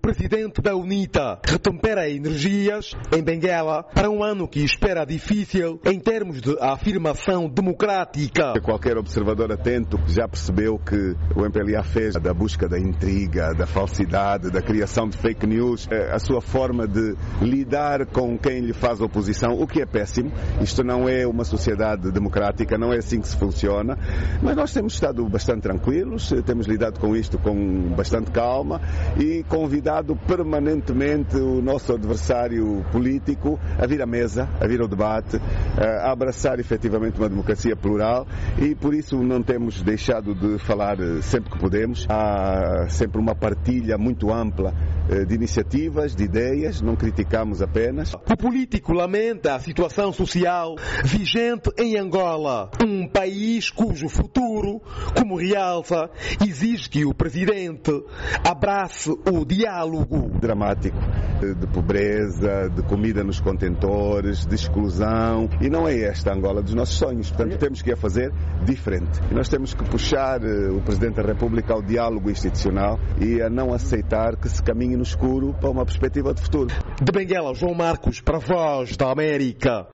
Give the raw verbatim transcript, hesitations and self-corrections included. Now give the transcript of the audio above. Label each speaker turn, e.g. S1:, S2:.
S1: presidente da UNITA retempera energias em Benguela para um ano que espera difícil em termos de afirmação democrática.
S2: Qualquer observador atento já percebeu que o M P L A fez da busca da intriga, da falsidade, da criação de fake news, a sua forma de lidar com quem lhe faz oposição, o que é péssimo. Isto não é uma sociedade democrática, não é assim que se funciona, mas nós temos estado bastante tranquilos, temos lidado com isto com bastante calma e convidado permanentemente o nosso adversário político a vir à mesa, a vir ao debate, a abraçar efetivamente uma democracia plural, e por isso não temos deixado de falar sempre que podemos. Há sempre uma partilha muito ampla de iniciativas, de ideias, não criticamos apenas.
S1: O político lamenta a situação social vigente em Angola, um país cujo futuro, como realça, exige que o presidente abrace o diálogo.
S2: Dramático, de pobreza, de comida nos contentores, de exclusão, e não é esta a Angola dos nossos sonhos, portanto temos que a fazer diferente. E nós temos que puxar o Presidente da República ao diálogo institucional e a não aceitar que se caminhe no escuro para uma perspectiva de futuro.
S1: De Benguela, João Marcos, para a Voz da América.